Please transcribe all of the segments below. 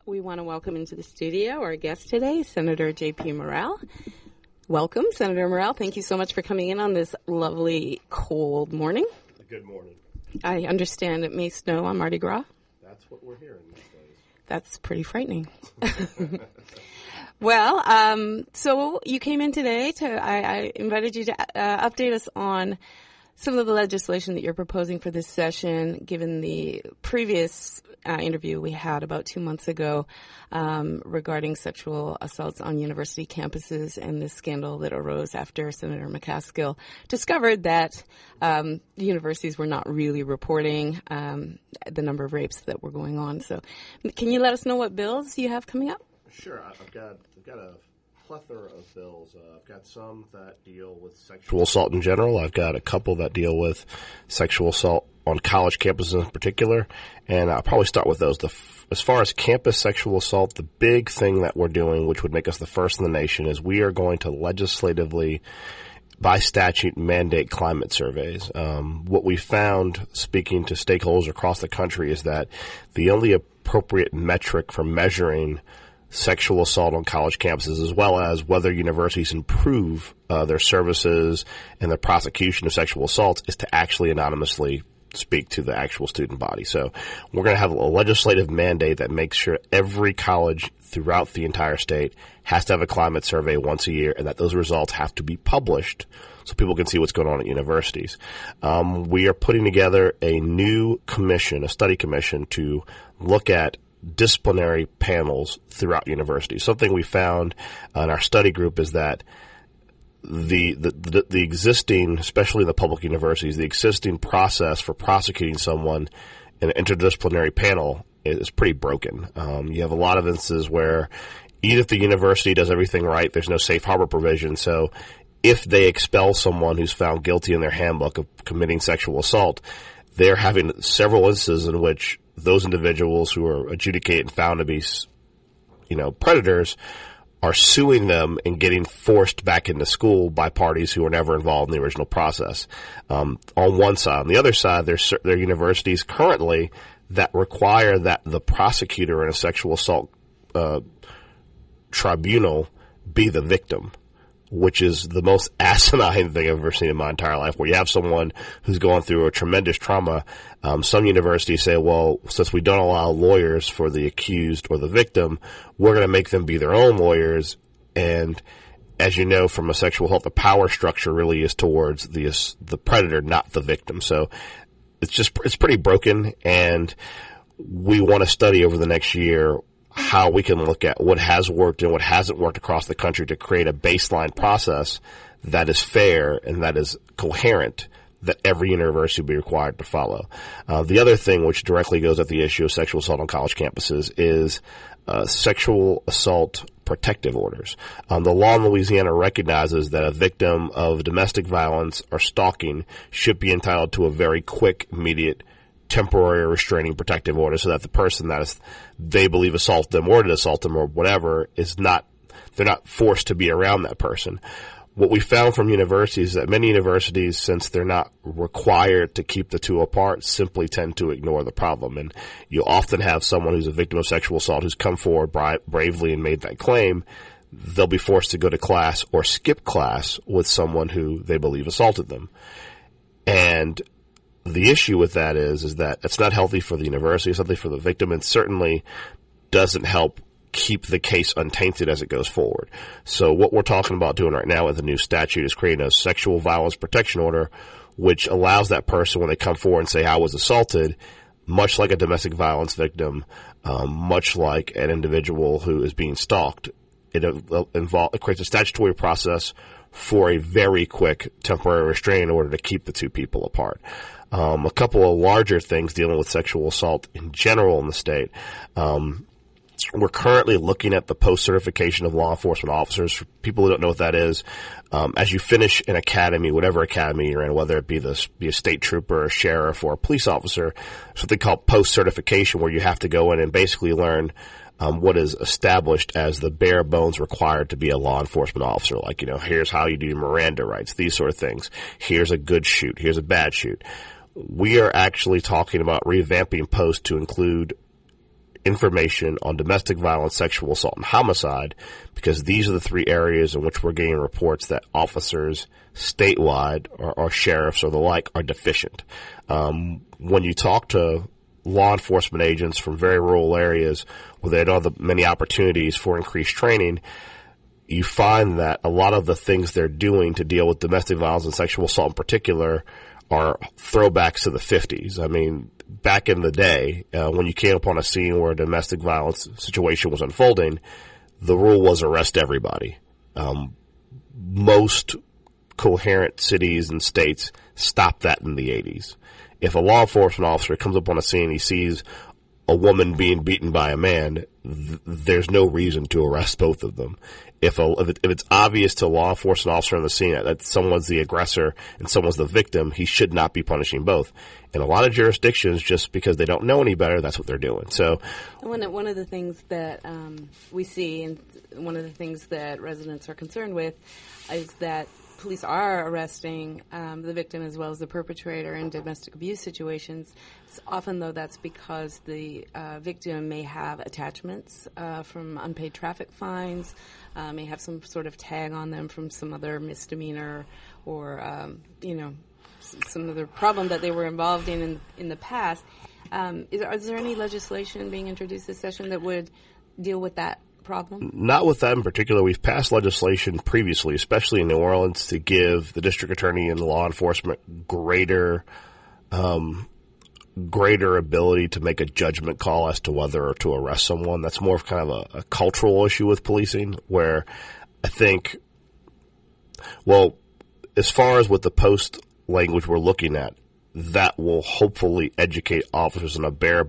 We want to welcome into the studio our guest today, Senator J.P. Morrell. Welcome, Senator Morrell. Thank you so much for coming in on this lovely, cold morning. Good morning. I understand it may snow on Mardi Gras. That's what we're hearing these days. That's pretty frightening. Well, so you came in today I invited you to update us on some of the legislation that you're proposing for this session, given the previous interview we had about 2 months ago regarding sexual assaults on university campuses and the scandal that arose after Senator McCaskill discovered that universities were not really reporting the number of rapes that were going on. So can you let us know what bills you have coming up? Sure. I've got a plethora of bills. I've got some that deal with sexual assault in general. I've got a couple that deal with sexual assault on college campuses in particular, and I'll probably start with those. As far as campus sexual assault, the big thing that we're doing, which would make us the first in the nation, is we are going to legislatively, by statute, mandate climate surveys. What we found, speaking to stakeholders across the country, is that the only appropriate metric for measuring sexual assault on college campuses, as well as whether universities improve their services and the prosecution of sexual assaults, is to actually anonymously speak to the actual student body. So we're going to have a legislative mandate that makes sure every college throughout the entire state has to have a climate survey once a year, and that those results have to be published so people can see what's going on at universities. We are putting together a new commission, a study commission, to look at disciplinary panels throughout universities. Something we found in our study group is that the existing, especially in the public universities, the existing process for prosecuting someone in an interdisciplinary panel is pretty broken. You have a lot of instances where even if the university does everything right, there's no safe harbor provision. So if they expel someone who's found guilty in their handbook of committing sexual assault, they're having several instances in which those individuals who are adjudicated and found to be, predators are suing them and getting forced back into school by parties who were never involved in the original process. On one side. On the other side, there are universities currently that require that the prosecutor in a sexual assault tribunal be the victim, which is the most asinine thing I've ever seen in my entire life, where you have someone who's going through a tremendous trauma. Some universities say, well, since we don't allow lawyers for the accused or the victim, we're going to make them be their own lawyers. And as you know, from a sexual assault, the power structure really is towards the predator, not the victim. So it's pretty broken, and we want to study over the next year how we can look at what has worked and what hasn't worked across the country to create a baseline process that is fair and that is coherent, that every university will be required to follow. The other thing, which directly goes at the issue of sexual assault on college campuses, is sexual assault protective orders. The law in Louisiana recognizes that a victim of domestic violence or stalking should be entitled to a very quick, immediate, temporary restraining protective order, so that the person that they believe assaulted them or did assault them or whatever they're not forced to be around that person. What we found from universities is that many universities, since they're not required to keep the two apart, simply tend to ignore the problem. And you often have someone who's a victim of sexual assault who's come forward bravely and made that claim. They'll be forced to go to class or skip class with someone who they believe assaulted them. And the issue with that is that it's not healthy for the university, it's healthy for the victim, and certainly doesn't help keep the case untainted as it goes forward. So what we're talking about doing right now with the new statute is creating a sexual violence protection order, which allows that person, when they come forward and say, I was assaulted, much like a domestic violence victim, much like an individual who is being stalked, it creates a statutory process for a very quick temporary restraining order to keep the two people apart. A couple of larger things dealing with sexual assault in general in the state. We're currently looking at the post-certification of law enforcement officers. For people who don't know what that is, as you finish an academy, whatever academy you're in, whether it be a state trooper, a sheriff, or a police officer, something called post-certification, where you have to go in and basically learn what is established as the bare bones required to be a law enforcement officer. Like, here's how you do your Miranda rights, these sort of things. Here's a good shoot. Here's a bad shoot. We are actually talking about revamping post to include information on domestic violence, sexual assault, and homicide, because these are the three areas in which we're getting reports that officers statewide or sheriffs or the like are deficient. When you talk to law enforcement agents from very rural areas where they don't have many opportunities for increased training, you find that a lot of the things they're doing to deal with domestic violence and sexual assault in particular are throwbacks to the 50s. I mean, back in the day, when you came upon a scene where a domestic violence situation was unfolding, the rule was arrest everybody. Most coherent cities and states stopped that in the 80s. If a law enforcement officer comes upon a scene, he sees a woman being beaten by a man, there's no reason to arrest both of them. If it's obvious to a law enforcement officer on the scene that someone's the aggressor and someone's the victim, he should not be punishing both. In a lot of jurisdictions, just because they don't know any better, that's what they're doing. So, one of the things that we see, and one of the things that residents are concerned with, is that police are arresting the victim as well as the perpetrator in domestic abuse situations. Often, though, that's because the victim may have attachments from unpaid traffic fines, may have some sort of tag on them from some other misdemeanor or, some other problem that they were involved in the past. Is there any legislation being introduced this session that would deal with that problem? Not with that in particular. We've passed legislation previously, especially in New Orleans, to give the district attorney and law enforcement greater ability to make a judgment call as to whether to arrest someone. That's more of kind of a cultural issue with policing, where I think, well, as far as with the post language we're looking at, that will hopefully educate officers on a bare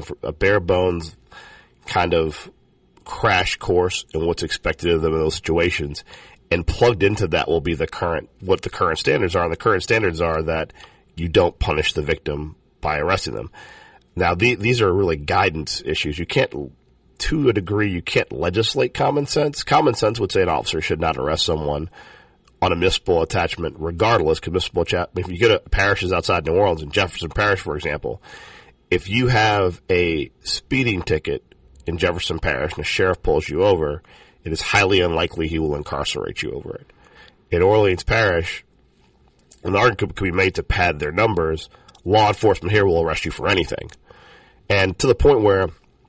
bones kind of crash course in what's expected of them in those situations. And plugged into that will be what the current standards are. And the current standards are that you don't punish the victim by arresting them. Now, these are really guidance issues. You can't, to a degree, you can't legislate common sense. Common sense would say an officer should not arrest someone on a municipal attachment regardless, because if you go to parishes outside New Orleans, in Jefferson Parish, for example, if you have a speeding ticket in Jefferson Parish and a sheriff pulls you over, it is highly unlikely he will incarcerate you over it. In Orleans Parish, an argument could be made to pad their numbers. Law enforcement here will arrest you for anything. And to the point where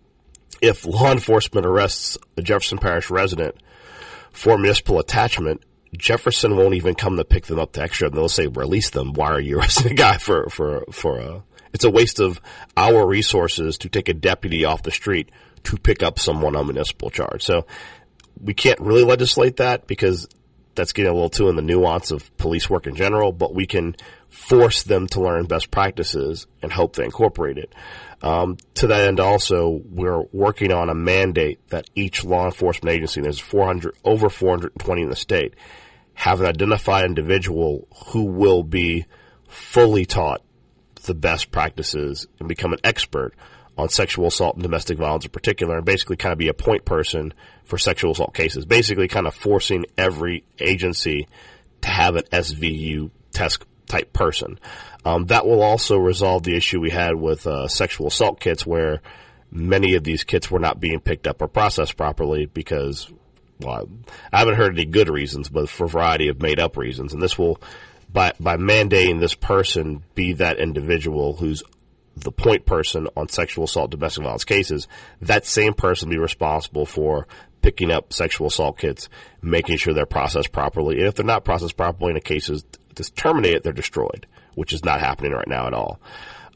if law enforcement arrests a Jefferson Parish resident for municipal attachment, Jefferson won't even come to pick them up to extra. They'll say, release them. Why are you arresting a guy for it's a waste of our resources to take a deputy off the street to pick up someone on municipal charge. So we can't really legislate that because that's getting a little too in the nuance of police work in general, but we can force them to learn best practices and hope they incorporate it. To that end also, we're working on a mandate that each law enforcement agency, there's over 420 in the state, have an identified individual who will be fully taught the best practices and become an expert on sexual assault and domestic violence in particular, and basically kind of be a point person for sexual assault cases, basically kind of forcing every agency to have an SVU test type person. That will also resolve the issue we had with sexual assault kits, where many of these kits were not being picked up or processed properly because, well, I haven't heard any good reasons, but for a variety of made-up reasons. And this will, by mandating this person be that individual who's the point person on sexual assault, domestic violence cases, that same person will be responsible for picking up sexual assault kits, making sure they're processed properly. And if they're not processed properly and the case is terminated, they're destroyed, which is not happening right now at all.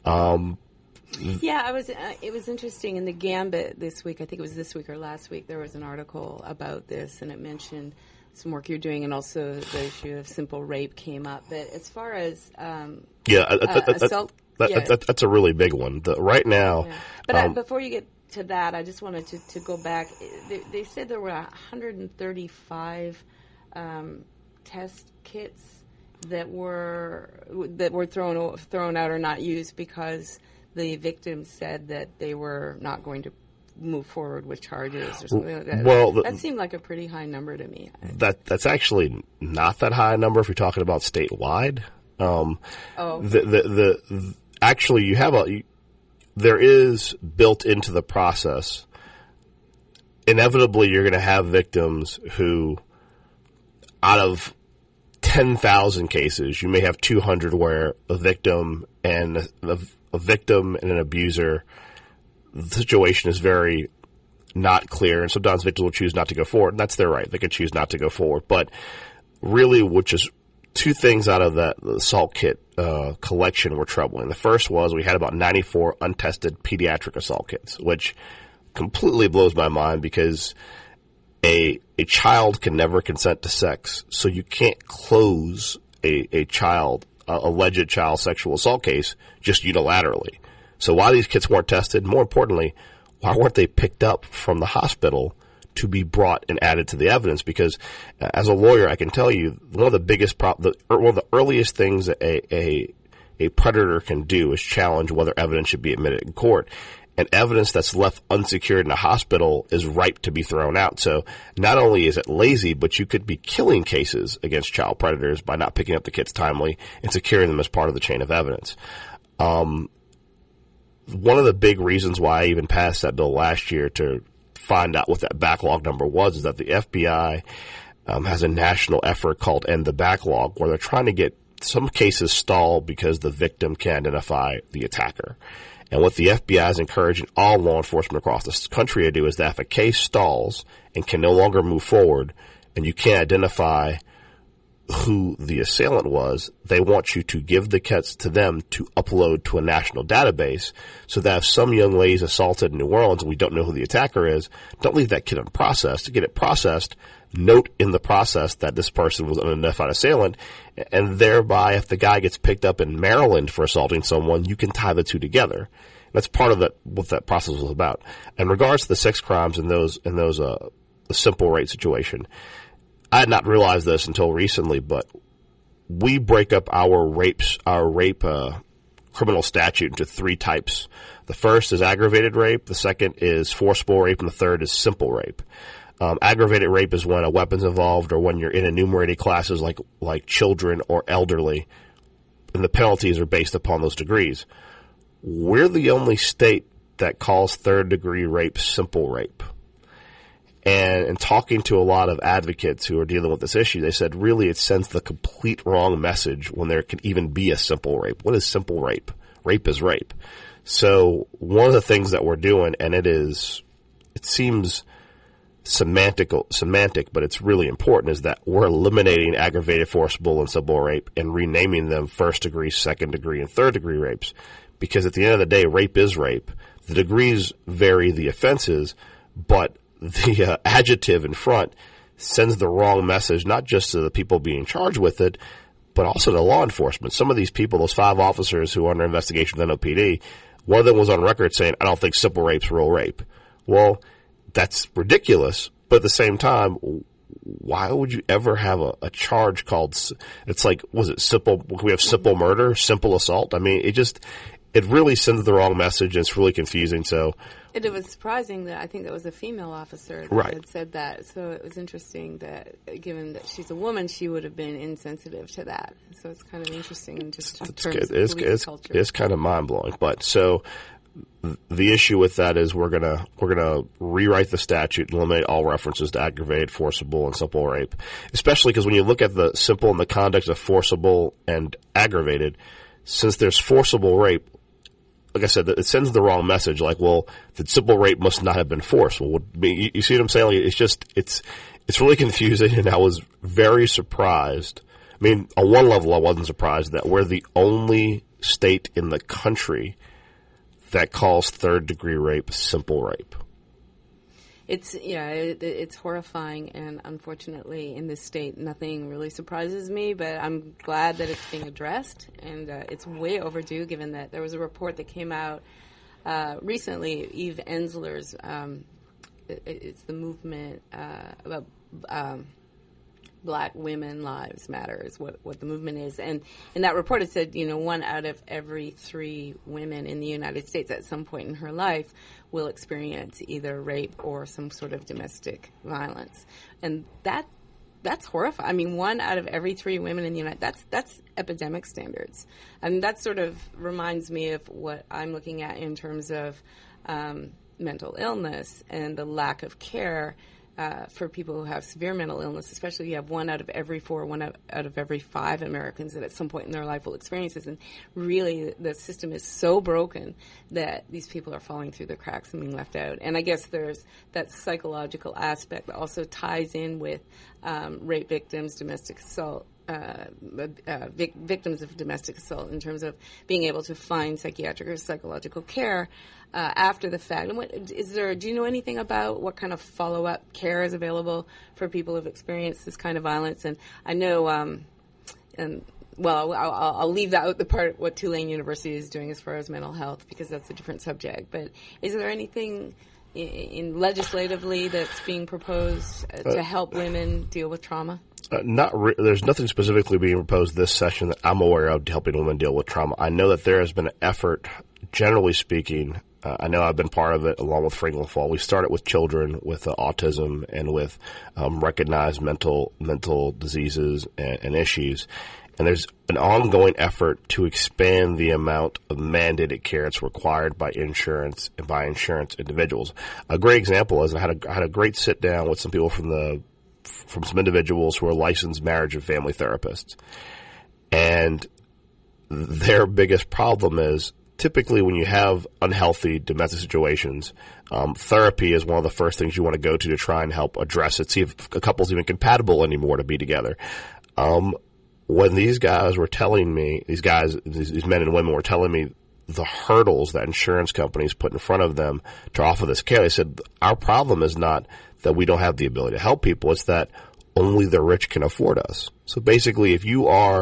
It was interesting in the Gambit this week, I think it was this week or last week, there was an article about this, and it mentioned some work you're doing, and also the issue of simple rape came up. But as far as assault... That's a really big one. Right now... Yeah. But before you get to that, I just wanted to go back. They said there were 135 test kits that were thrown out or not used because the victims said that they were not going to move forward with charges or something like that. Well, that seemed like a pretty high number to me. That's actually not that high a number if you're talking about statewide. Actually, you have there is built into the process, inevitably you're going to have victims who, out of 10,000 cases, you may have 200 where a victim and an abuser, the situation is very not clear, and sometimes victims will choose not to go forward, and that's their right. They can choose not to go forward. But really, which is two things out of the assault kit collection were troubling. The first was we had about 94 untested pediatric assault kits, which completely blows my mind because a child can never consent to sex, so you can't close a alleged child sexual assault case just unilaterally. So why these kits weren't tested, more importantly, why weren't they picked up from the hospital to be brought and added to the evidence? Because as a lawyer, I can tell you one of the biggest one of the earliest things that a predator can do is challenge whether evidence should be admitted in court. And evidence that's left unsecured in a hospital is ripe to be thrown out. So not only is it lazy, but you could be killing cases against child predators by not picking up the kits timely and securing them as part of the chain of evidence. One of the big reasons why I even passed that bill last year to find out what that backlog number was is that the FBI has a national effort called End the Backlog, where they're trying to get some cases stalled because the victim can identify the attacker. And what the FBI is encouraging all law enforcement across this country to do is that if a case stalls and can no longer move forward and you can't identify who the assailant was, they want you to give the kits to them to upload to a national database so that if some young lady is assaulted in New Orleans and we don't know who the attacker is, don't leave that kit unprocessed. To get it processed, note in the process that this person was an unidentified assailant, and thereby if the guy gets picked up in Maryland for assaulting someone, you can tie the two together. That's part of what that process was about. In regards to the sex crimes and the simple rape situation, I had not realized this until recently, but we break up our rape criminal statute into three types. The first is aggravated rape, the second is forcible rape, and the third is simple rape. Aggravated rape is when a weapon's involved or when you're in enumerated classes like children or elderly, and the penalties are based upon those degrees. We're the only state that calls third-degree rape simple rape. And in talking to a lot of advocates who are dealing with this issue, they said really it sends the complete wrong message when there could even be a simple rape. What is simple rape? Rape is rape. So one of the things that we're doing, and it seems semantic, but it's really important, is that we're eliminating aggravated, forcible, and simple rape and renaming them first degree, second degree, and third degree rapes. Because at the end of the day, rape is rape. The degrees vary the offenses, but the adjective in front sends the wrong message, not just to the people being charged with it, but also to law enforcement. Some of these people, those 5 officers who are under investigation with NOPD, one of them was on record saying, I don't think simple rape's real rape. Well, that's ridiculous, but at the same time, why would you ever have a charge called, it's like, was it simple, we have simple murder, simple assault? I mean, it really sends the wrong message, and it's really confusing, so. It was surprising that I think that was a female officer that had said that, so it was interesting that, given that she's a woman, she would have been insensitive to that. So it's kind of interesting just in terms of police culture. It's kind of mind-blowing, but so the issue with that is we're gonna rewrite the statute and eliminate all references to aggravated, forcible, and simple rape. Especially because when you look at the simple in the context of forcible and aggravated, since there's forcible rape, like I said, it sends the wrong message. Like, well, the simple rape must not have been forced. Well, you see what I'm saying? Like, it's really confusing, and I was very surprised. I mean, on one level, I wasn't surprised that we're the only state in the country that calls third-degree rape simple rape. It's horrifying, and unfortunately, in this state, nothing really surprises me. But I'm glad that it's being addressed, and it's way overdue. Given that there was a report that came out recently, Eve Ensler's. It's the movement about Black Women Lives Matter is what the movement is. And in that report it said, 1 out of every 3 women in the United States at some point in her life will experience either rape or some sort of domestic violence. And that that's horrifying. I mean, 1 out of every 3 women in the that's epidemic standards. And that sort of reminds me of what I'm looking at in terms of mental illness and the lack of care for people who have severe mental illness, especially you have 1 out of every 4, 1 out of every 5 Americans that at some point in their life will experience this. And really, the system is so broken that these people are falling through the cracks and being left out. And I guess there's that psychological aspect that also ties in with rape victims, domestic assault, victims of domestic assault, in terms of being able to find psychiatric or psychological care after the fact. And do you know anything about what kind of follow-up care is available for people who've experienced this kind of violence? And I know, I'll leave out the part what Tulane University is doing as far as mental health, because that's a different subject. But is there anything in legislatively that's being proposed to help women deal with trauma? There's nothing specifically being proposed this session that I'm aware of helping women deal with trauma. I know that there has been an effort, generally speaking. I know I've been part of it along with Franklin Fall. We started with children with autism and with recognized mental diseases and issues. And there's an ongoing effort to expand the amount of mandated care that's required by insurance and by insurance individuals. A great example is I had a great sit down with some people from some individuals who are licensed marriage and family therapists. And their biggest problem is typically when you have unhealthy domestic situations, therapy is one of the first things you want to go to try and help address it, see if a couple's even compatible anymore to be together. When these guys were telling me, these men and women were telling me the hurdles that insurance companies put in front of them to offer this care, they said, our problem is not that we don't have the ability to help people, it's that only the rich can afford us. So basically, if you are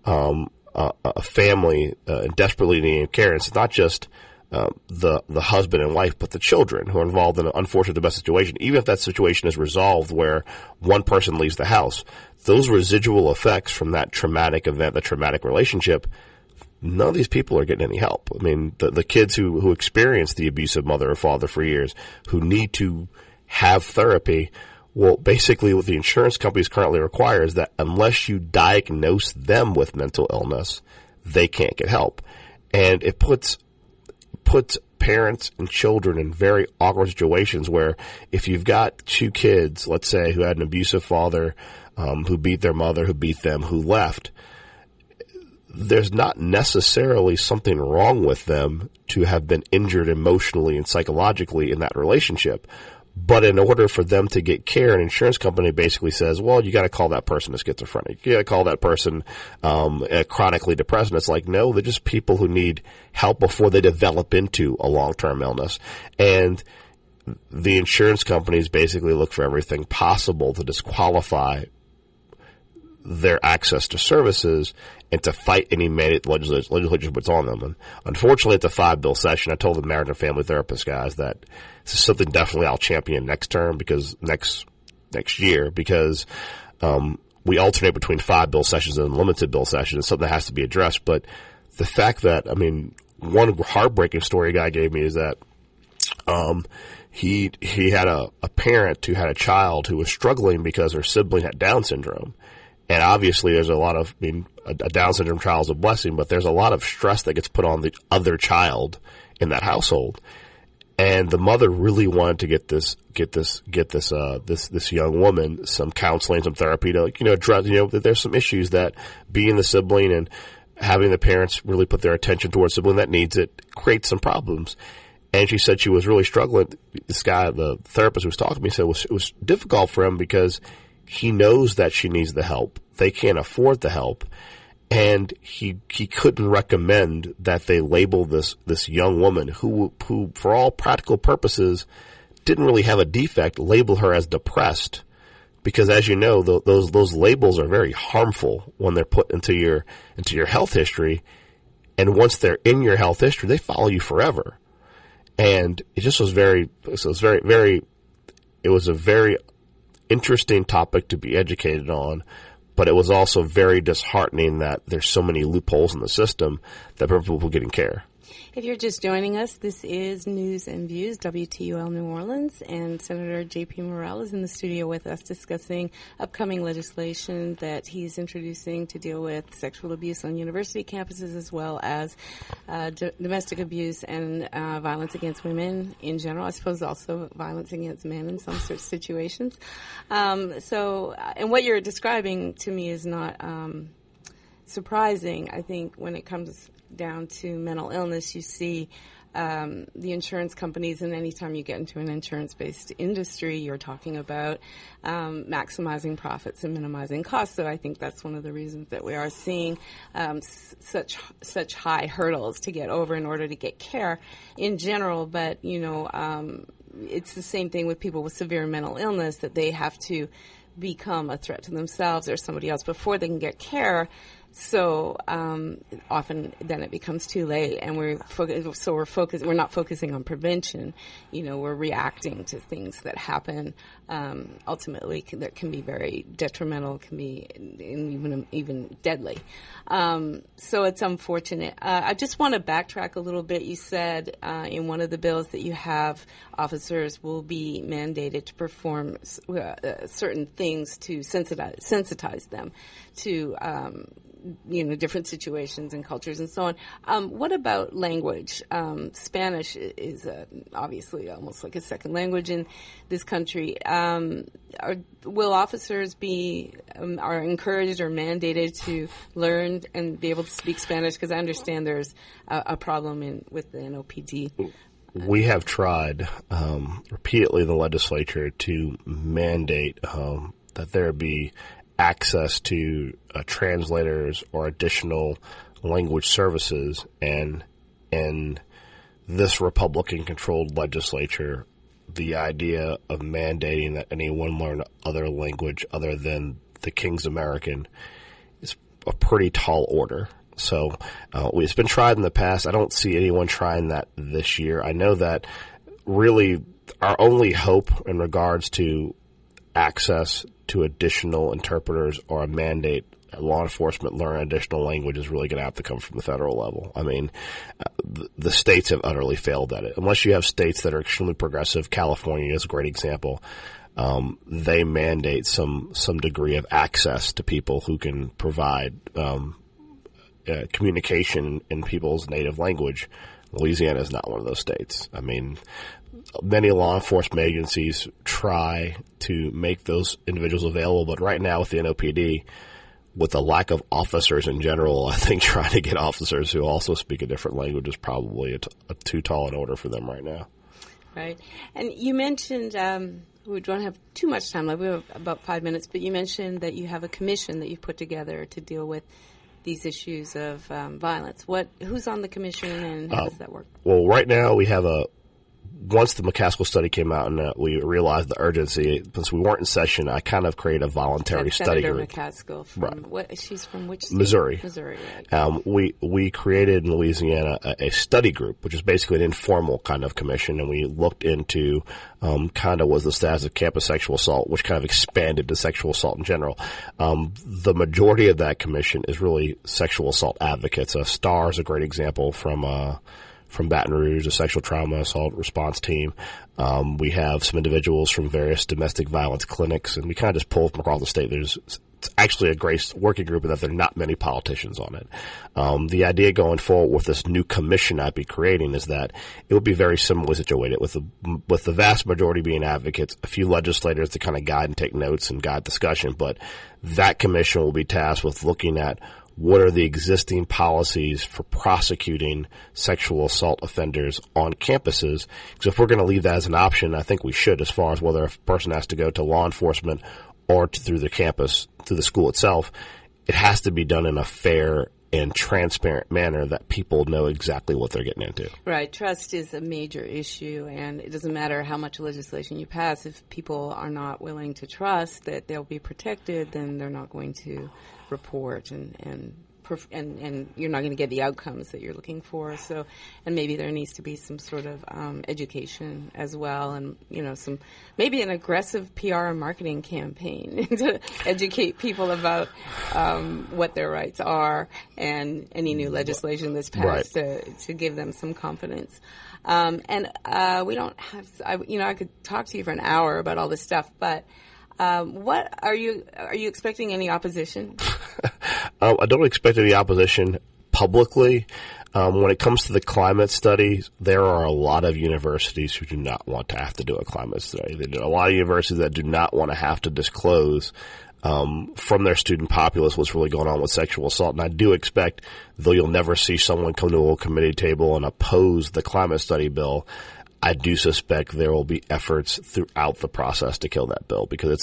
a family desperately needing care, it's not just the husband and wife, but the children who are involved in an unfortunate domestic situation. Even if that situation is resolved where one person leaves the house, those residual effects from that traumatic event, the traumatic relationship, none of these people are getting any help. I mean, the kids who experience the abusive mother or father for years, who need to have therapy, well, basically what the insurance companies currently require is that unless you diagnose them with mental illness, they can't get help. And it puts parents and children in very awkward situations where if you've got 2 kids, let's say, who had an abusive father, who beat their mother, who beat them, who left, there's not necessarily something wrong with them to have been injured emotionally and psychologically in that relationship. But in order for them to get care, an insurance company basically says, well, you got to call that person a schizophrenic. You got to call that person chronically depressed. And it's like, no, they're just people who need help before they develop into a long-term illness. And the insurance companies basically look for everything possible to disqualify their access to services and to fight any mandate legislation puts on them. And unfortunately, at the 5-bill session, I told the marriage and family therapist guys that this is something definitely I'll champion next term, because next year, because we alternate between 5-bill sessions and limited bill sessions. It's something that has to be addressed. But the fact that, I mean, one heartbreaking story a guy gave me is that he had a parent who had a child who was struggling because her sibling had Down syndrome. And obviously there's a lot of, I mean, a Down syndrome child is a blessing, but there's a lot of stress that gets put on the other child in that household. And the mother really wanted to get this young woman some counseling, some therapy to, address, that there's some issues that being the sibling and having the parents really put their attention towards someone that needs it creates some problems. And she said she was really struggling. This guy, the therapist who was talking to me, said it was difficult for him because he knows that she needs the help. They can't afford the help. And he couldn't recommend that they label this young woman who for all practical purposes didn't really have a defect, label her as depressed. Because as you know, those labels are very harmful when they're put into your health history. And once they're in your health history, they follow you forever. And it just was very interesting topic to be educated on, but it was also very disheartening that there's so many loopholes in the system that prevent people getting care. If you're just joining us, this is News and Views, WTUL New Orleans, and Senator J.P. Morrell is in the studio with us discussing upcoming legislation that he's introducing to deal with sexual abuse on university campuses, as well as domestic abuse and violence against women in general. I suppose also violence against men in some sort of situations. And what you're describing to me is not surprising. I think when it comes down to mental illness, you see the insurance companies, and anytime you get into an insurance-based industry, you're talking about maximizing profits and minimizing costs. So I think that's one of the reasons that we are seeing such high hurdles to get over in order to get care in general. But, it's the same thing with people with severe mental illness, that they have to become a threat to themselves or somebody else before they can get care. So often then it becomes too late, and we're not focusing on prevention. We're reacting to things that happen ultimately that can be very detrimental, can be even deadly. So it's unfortunate. I just want to backtrack a little bit. You said in one of the bills that you have, officers will be mandated to perform certain things to sensitize them to different situations and cultures and so on. What about language? Spanish is obviously almost like a second language in this country. Will officers are encouraged or mandated to learn and be able to speak Spanish? Because I understand there's a problem with the NOPD. We have tried repeatedly in the legislature to mandate that there be access to translators or additional language services, and in this Republican-controlled legislature, the idea of mandating that anyone learn other language other than the King's American is a pretty tall order. So it's been tried in the past. I don't see anyone trying that this year. I know that really our only hope in regards to access to additional interpreters or a mandate that law enforcement learn additional language is really going to have to come from the federal level. I mean, the states have utterly failed at it. Unless you have states that are extremely progressive, California is a great example. They mandate some degree of access to people who can provide communication in people's native language. Louisiana is not one of those states. I mean, many law enforcement agencies try to make those individuals available, but right now with the NOPD, with the lack of officers in general, I think trying to get officers who also speak a different language is probably a too tall an order for them right now. Right. And you mentioned, we don't have too much time left, we have about 5 minutes, but you mentioned that you have a commission that you've put together to deal with these issues of violence. Who's on the commission, and how does that work? Well, right now we have once the McCaskill study came out and we realized the urgency, since we weren't in session, I kind of created a voluntary study group. Senator McCaskill she's from which state? Missouri. Missouri, right. We created in Louisiana a study group, which is basically an informal kind of commission, and we looked into kind of was the status of campus sexual assault, which kind of expanded to sexual assault in general. The majority of that commission is really sexual assault advocates. STAR is a great example from Baton Rouge, a sexual trauma assault response team. We have some individuals from various domestic violence clinics, and we kind of just pull from across the state. It's actually a great working group, and that there are not many politicians on it. The idea going forward with this new commission I'd be creating is that it would be very similarly situated, with the vast majority being advocates, a few legislators to kind of guide and take notes and guide discussion, but that commission will be tasked with looking at what are the existing policies for prosecuting sexual assault offenders on campuses? Because if we're going to leave that as an option, I think we should, as far as whether a person has to go to law enforcement or through the campus, through the school itself. It has to be done in a fair and transparent manner that people know exactly what they're getting into. Right. Trust is a major issue, and it doesn't matter how much legislation you pass. If people are not willing to trust that they'll be protected, then they're not going to report and and you're not going to get the outcomes that you're looking for. So, and maybe there needs to be some sort of education as well, and maybe an aggressive PR and marketing campaign to educate people about what their rights are and any new legislation that's passed to give them some confidence. We don't have. I could talk to you for an hour about all this stuff, but. What are you expecting any opposition? I don't expect any opposition publicly. When it comes to the climate studies, there are a lot of universities who do not want to have to do a climate study. There are a lot of universities that do not want to have to disclose from their student populace what's really going on with sexual assault. And I do expect, though you'll never see someone come to a committee table and oppose the climate study bill, I do suspect there will be efforts throughout the process to kill that bill because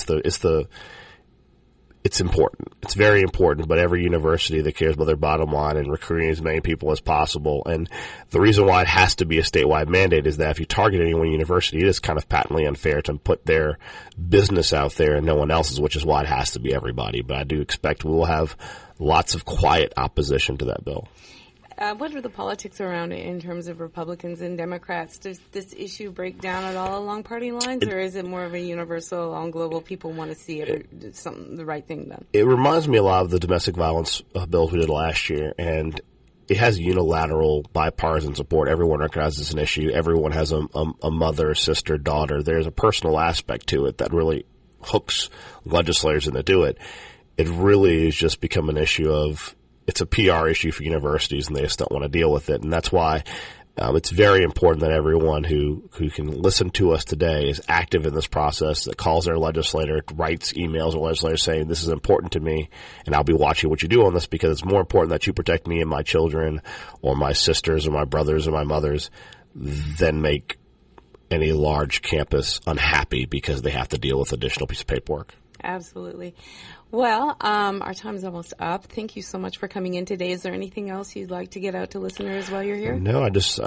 it's important. It's very important, but every university that cares about their bottom line and recruiting as many people as possible. And the reason why it has to be a statewide mandate is that if you target any one university, it is kind of patently unfair to put their business out there and no one else's, which is why it has to be everybody. But I do expect we will have lots of quiet opposition to that bill. What are the politics around it in terms of Republicans and Democrats? Does this issue break down at all along party lines, or is it more of a universal, on global, people want to see it or the right thing done? It reminds me a lot of the domestic violence bills we did last year, and it has unilateral bipartisan support. Everyone recognizes it's an issue. Everyone has a mother, sister, daughter. There's a personal aspect to it that really hooks legislators into do it. It really has just become an issue of it's a PR issue for universities, and they just don't want to deal with it. And that's why it's very important that everyone who can listen to us today is active in this process, that calls their legislator, writes emails to legislators saying, this is important to me, and I'll be watching what you do on this because it's more important that you protect me and my children or my sisters or my brothers or my mothers than make any large campus unhappy because they have to deal with additional piece of paperwork. Absolutely. Well, our time is almost up. Thank you so much for coming in today. Is there anything else you'd like to get out to listeners while you're here? No,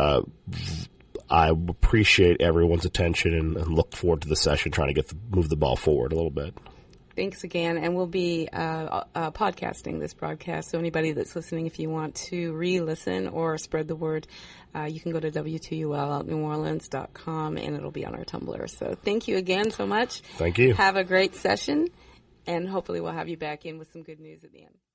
I appreciate everyone's attention and look forward to the session, trying to move the ball forward a little bit. Thanks again. And we'll be podcasting this broadcast. So anybody that's listening, if you want to re-listen or spread the word, you can go to W2ULNeworleans.com and it'll be on our Tumblr. So thank you again so much. Thank you. Have a great session. And hopefully we'll have you back in with some good news at the end.